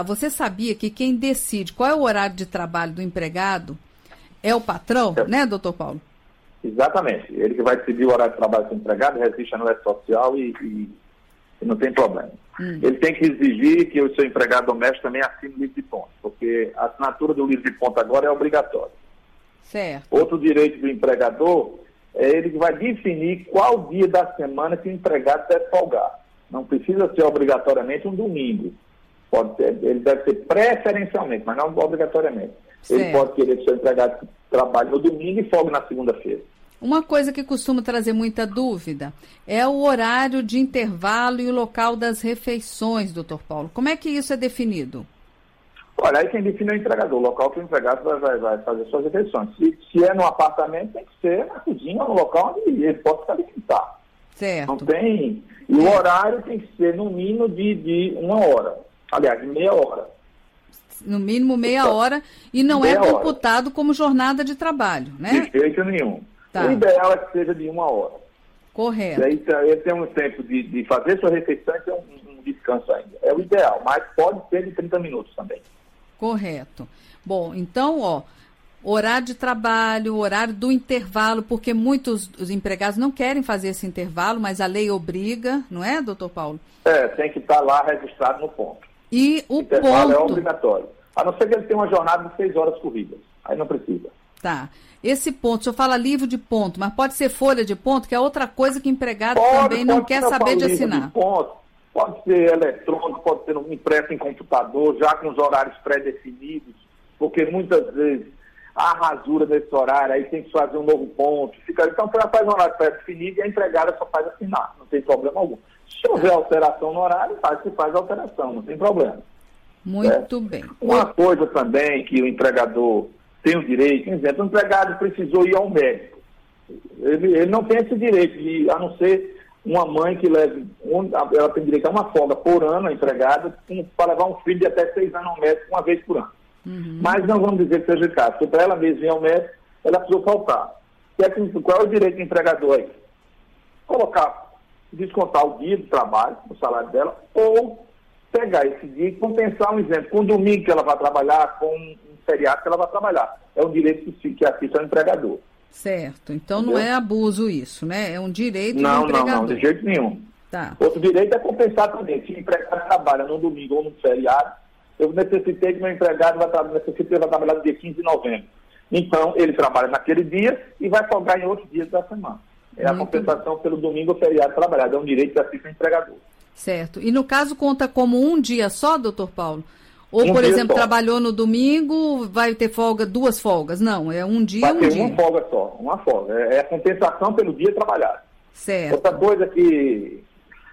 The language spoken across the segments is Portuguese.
Você sabia que quem decide qual é o horário de trabalho do empregado é o patrão, né, doutor Paulo? Exatamente. Ele que vai decidir o horário de trabalho do empregado, registra no social e não tem problema. Ele tem que exigir que o seu empregado doméstico também assine o livro de ponto, porque a assinatura do livro de ponto agora é obrigatória. Certo. Outro direito do empregador é ele que vai definir qual dia da semana que o empregado deve folgar. Não precisa ser obrigatoriamente um domingo. Pode ser, ele deve ser preferencialmente, mas não obrigatoriamente. Certo. Ele pode querer que o seu empregado trabalhe no domingo e folgue na segunda-feira. Uma coisa que costuma trazer muita dúvida é o horário de intervalo e o local das refeições, doutor Paulo. Como é que isso é definido? Olha, aí quem define é o empregador, o local que o empregado vai fazer suas refeições. Se é no apartamento, tem que ser na cozinha ou no local onde ele pode se alimentar. Certo. Não tem... E o horário tem que ser no mínimo de 1 hora. Aliás, de meia hora. No mínimo meia hora e não é computado como jornada de trabalho, né? De jeito nenhum. Tá. O ideal é que seja de 1 hora. Correto. E aí ele tem um tempo de fazer sua refeição e tem um descanso ainda. É o ideal, mas pode ser de 30 minutos também. Correto. Bom, então, horário de trabalho, horário do intervalo, porque muitos os empregados não querem fazer esse intervalo, mas a lei obriga, não é, doutor Paulo? Tem que estar lá registrado no ponto. E o intervalo ponto... é obrigatório. A não ser que ele tenha uma jornada de 6 horas corridas. Aí não precisa. Tá. Esse ponto, o senhor fala livro de ponto, mas pode ser folha de ponto, que é outra coisa que o empregado também não quer saber de assinar. De ponto, pode ser eletrônico, pode ser impresso em computador, já com os horários pré-definidos, porque muitas vezes há rasura desse horário, aí tem que fazer um novo ponto. Então, faz um horário pré-definido e a empregada só faz assinar, não tem problema algum. Se houver alteração no horário, se faz alteração, não tem problema. Muito bem. Uma coisa também que o empregador tem o direito, por exemplo, o empregado precisou ir ao médico. Ele não tem esse direito, a não ser uma mãe que leve, ela tem direito a uma folga por ano, a empregada, para levar um filho de até 6 anos ao médico uma vez por ano. Mas não vamos dizer que seja o caso, porque para ela mesma ir ao médico, ela precisou faltar. Qual é o direito do empregador aí? Descontar o dia de trabalho, o salário dela, ou pegar esse dia e compensar, um exemplo, com o domingo que ela vai trabalhar, com um feriado que ela vai trabalhar. É um direito que assiste ao empregador. Certo. Então entendeu? Não é abuso isso, né? É um direito do empregador. Não, de jeito nenhum. Tá. Outro direito é compensar também. Se o empregado trabalha no domingo ou no feriado, eu necessitei que meu empregado vai trabalhar no dia 15 de novembro. Então, ele trabalha naquele dia e vai folgar em outros dias da semana. É a compensação pelo domingo ou feriado trabalhado. É um direito que assiste ao empregador. Certo. E no caso conta como um dia só, doutor Paulo? Ou, por exemplo, trabalhou no domingo, vai ter folga, 2 folgas? Não, é um dia, vai ter uma folga só, uma folga. É a compensação pelo dia trabalhado. Certo. Outra coisa que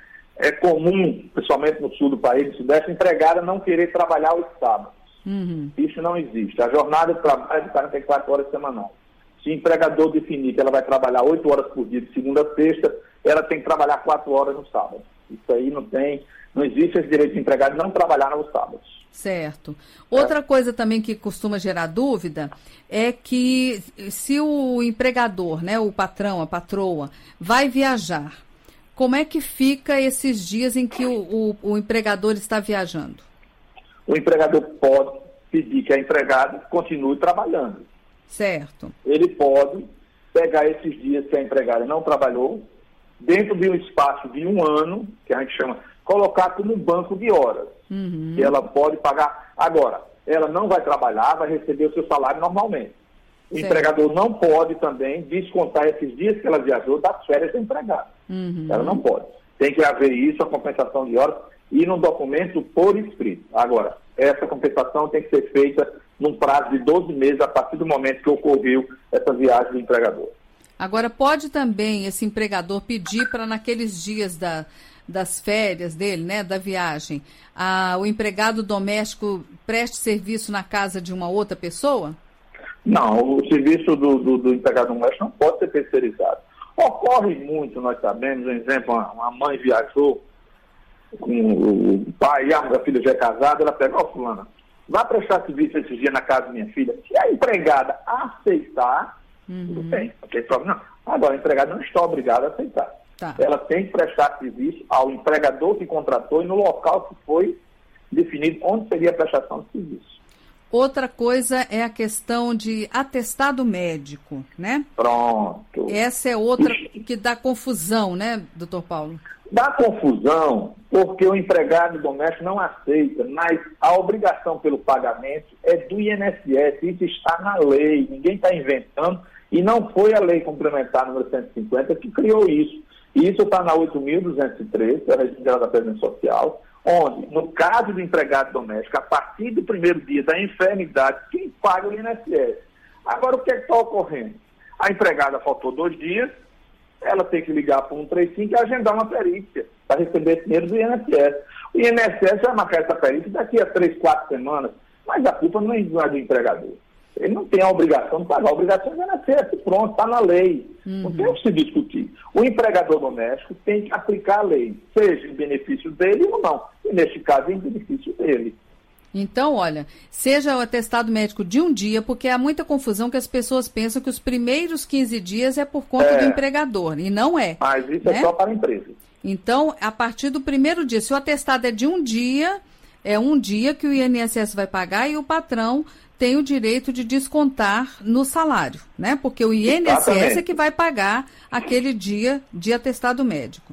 é comum, principalmente no sul do país, no sudeste, a empregada não querer trabalhar os sábados. Isso não existe. A jornada de trabalho é de 44 horas semanais. Se o empregador definir que ela vai trabalhar 8 horas por dia de segunda a sexta, ela tem que trabalhar 4 horas no sábado. Isso aí não existe esse direito de empregado não trabalhar nos sábados. Certo. Outra coisa também que costuma gerar dúvida é que se o empregador, né, o patrão, a patroa, vai viajar, como é que fica esses dias em que o empregador está viajando? O empregador pode pedir que a empregada continue trabalhando. Certo. Ele pode pegar esses dias que a empregada não trabalhou, dentro de um espaço de 1 ano, que a gente chama, colocar como um banco de horas. Que ela pode pagar. Agora, ela não vai trabalhar, vai receber o seu salário normalmente. O empregador não pode também descontar esses dias que ela viajou das férias da empregada. Ela não pode. Tem que haver isso, a compensação de horas, e num documento por escrito. Agora, essa compensação tem que ser feita num prazo de 12 meses a partir do momento que ocorreu essa viagem do empregador. Agora, pode também esse empregador pedir para naqueles dias das férias dele, né, da viagem, o empregado doméstico preste serviço na casa de uma outra pessoa? Não, o serviço do empregado doméstico não pode ser terceirizado. Ocorre muito, nós sabemos, por exemplo, uma mãe viajou com o pai e a filha já é casada, ela pega, fulana, vá prestar serviço esses dias na casa da minha filha. Se a empregada aceitar, tudo bem, não tem problema não. Agora, a empregada não está obrigada a aceitar. Tá. Ela tem que prestar serviço ao empregador que contratou e no local que foi definido onde seria a prestação de serviço. Outra coisa é a questão de atestado médico, né? Pronto. Essa é outra que dá confusão, né, doutor Paulo? Dá confusão porque o empregado doméstico não aceita, mas a obrigação pelo pagamento é do INSS, isso está na lei, ninguém está inventando, e não foi a lei complementar número 150 que criou isso. E isso está na 8.203, que é a Regime Geral da Previdência Social, onde, no caso do empregado doméstico, a partir do primeiro dia da enfermidade, quem paga é o INSS. Agora, o que está ocorrendo? A empregada faltou 2 dias, ela tem que ligar para o 135 e agendar uma perícia para receber esse dinheiro do INSS. O INSS vai marcar essa perícia daqui a 3, 4 semanas, mas a culpa não é do empregador. Ele não tem a obrigação de pagar, a obrigação é do INSS, pronto, está na lei. Não tem o que se discutir. O empregador doméstico tem que aplicar a lei, seja em benefício dele ou não. E neste caso, em benefício dele. Então, olha, seja o atestado médico de 1 dia, porque há muita confusão que as pessoas pensam que os primeiros 15 dias é por conta do empregador, e não é. Mas isso é só para a empresa. Então, a partir do primeiro dia, se o atestado é de 1 dia, é 1 dia que o INSS vai pagar e o patrão tem o direito de descontar no salário, né? Porque o INSS é que vai pagar aquele dia de atestado médico.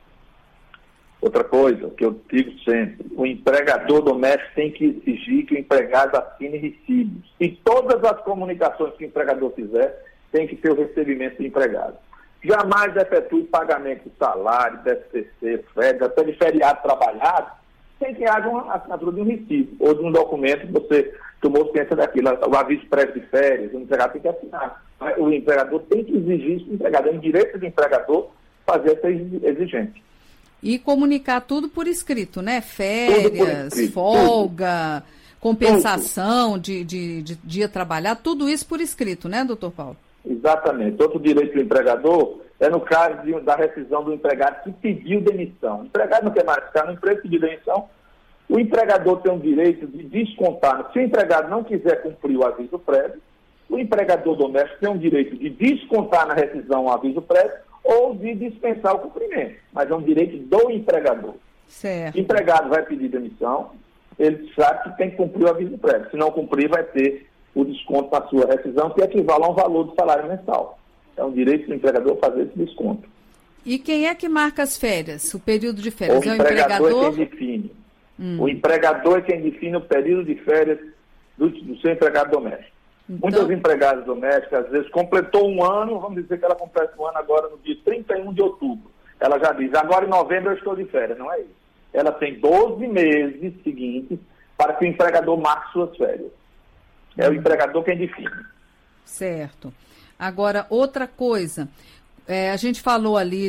Outra coisa que eu digo sempre, o empregador doméstico tem que exigir que o empregado assine recibos. E todas as comunicações que o empregador fizer tem que ter o recebimento do empregado. Jamais efetue pagamento de salário, DSPC, férias, até de feriado trabalhado, sem que haja uma assinatura de um recibo ou de um documento que você tomou ciência daquilo. O aviso prévio de férias, o empregado tem que assinar. O empregador tem que exigir isso do empregador. É um direito do empregador fazer essa exigência. E comunicar tudo por escrito, né? Férias, escrito, folga, compensação de dia trabalhado, tudo isso por escrito, né, doutor Paulo? Exatamente. Outro direito do empregador é no caso da rescisão do empregado que pediu demissão. O empregado não quer mais ficar no emprego, pediu demissão. O empregador tem o direito de descontar. Se o empregado não quiser cumprir o aviso prévio, o empregador doméstico tem o direito de descontar na rescisão o aviso prévio ou de dispensar o cumprimento. Mas é um direito do empregador. Certo. O empregado vai pedir demissão, ele sabe que tem que cumprir o aviso prévio. Se não cumprir, vai ter o desconto na sua rescisão, que equivale a um valor do salário mensal. É um direito do empregador fazer esse desconto. E quem é que marca as férias, o período de férias? O empregador é quem define. O empregador é quem define o período de férias do seu empregado doméstico. Então, muitas empregadas domésticas, às vezes, completou 1 ano, vamos dizer que ela completa 1 ano agora no dia 31 de outubro. Ela já diz, agora em novembro eu estou de férias. Não é isso. Ela tem 12 meses seguintes para que o empregador marque suas férias. É o empregador quem define. Certo. Agora, outra coisa, a gente falou ali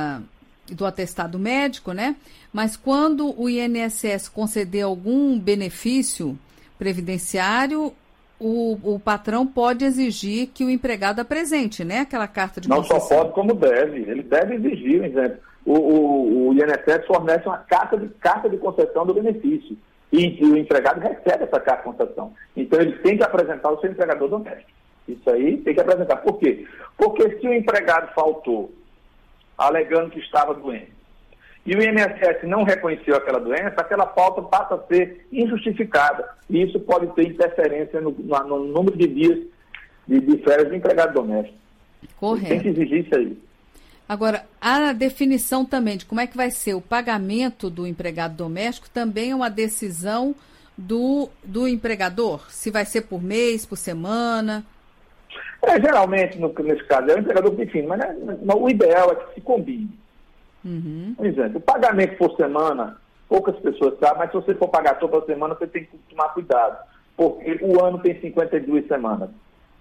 do atestado médico, né? Mas quando o INSS conceder algum benefício previdenciário, o patrão pode exigir que o empregado apresente, né? Aquela carta de concessão. Não só pode, como deve. Ele deve exigir, um exemplo. O INSS fornece uma carta de concessão do benefício. E o empregado recebe essa carta de concessão. Então, ele tem que apresentar o seu empregador doméstico. Isso aí tem que apresentar. Por quê? Porque se o empregado faltou, alegando que estava doente, e o INSS não reconheceu aquela doença, aquela falta passa a ser injustificada. E isso pode ter interferência no número de dias de férias do empregado doméstico. Correto. Tem que exigir isso aí. Agora, a definição também de como é que vai ser o pagamento do empregado doméstico também é uma decisão do empregador? Se vai ser por mês, por semana? Geralmente, nesse caso, é o empregador que define, mas o ideal é que se combine. Por exemplo, o pagamento por semana, poucas pessoas sabem, mas se você for pagar toda semana, você tem que tomar cuidado, porque o ano tem 52 semanas.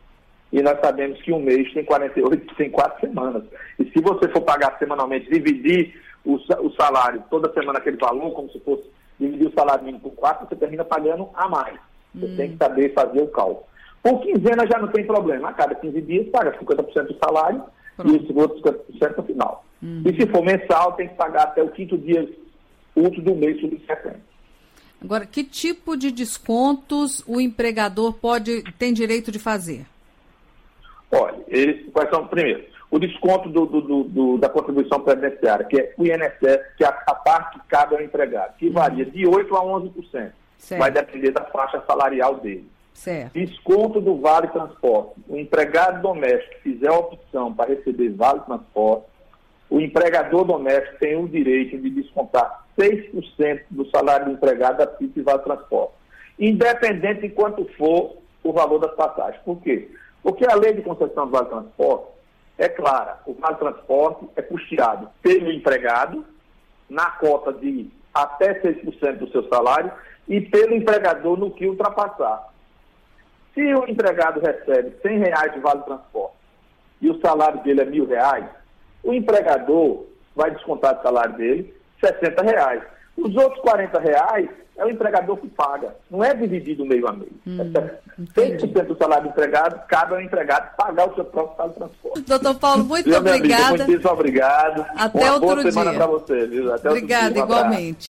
E nós sabemos que um mês tem 48, tem 4 semanas. E se você for pagar semanalmente, dividir o salário toda semana aquele valor, como se fosse dividir o salário mínimo por 4, você termina pagando a mais. Você tem que saber fazer o cálculo. Por quinzena já não tem problema. A cada 15 dias paga 50% do salário. Pronto. E esse outro 50% no final. E se for mensal, tem que pagar até o 5º dia útil do mês subsequente. Agora, que tipo de descontos o empregador tem direito de fazer? Olha, quais são? Primeiro, o desconto da contribuição previdenciária, que é o INSS, que é a parte que cabe ao empregado, que varia de 8% a 11%. Certo. Vai depender da faixa salarial dele. Certo. Desconto do Vale Transporte. O empregado doméstico que fizer a opção para receber Vale Transporte, o empregador doméstico tem o direito de descontar 6% do salário do empregado da PIB e Vale Transporte, independente de quanto for o valor das passagens. Por quê? Porque a lei de concessão do Vale Transporte é clara. O Vale Transporte é custeado pelo empregado, na cota de até 6% do seu salário, e pelo empregador no que ultrapassar. Se o empregado recebe R$100 de Vale Transporte e o salário dele é R$1.000, o empregador vai descontar do salário dele R$60. Os outros R$40 é o empregador que paga. Não é dividido meio a meio. 100% do salário do empregado cabe ao empregado pagar o seu próprio Vale Transporte. Doutor Paulo, muito obrigada. Muito obrigado. Até outro dia. Boa semana para você. Viu? Até obrigada, igualmente.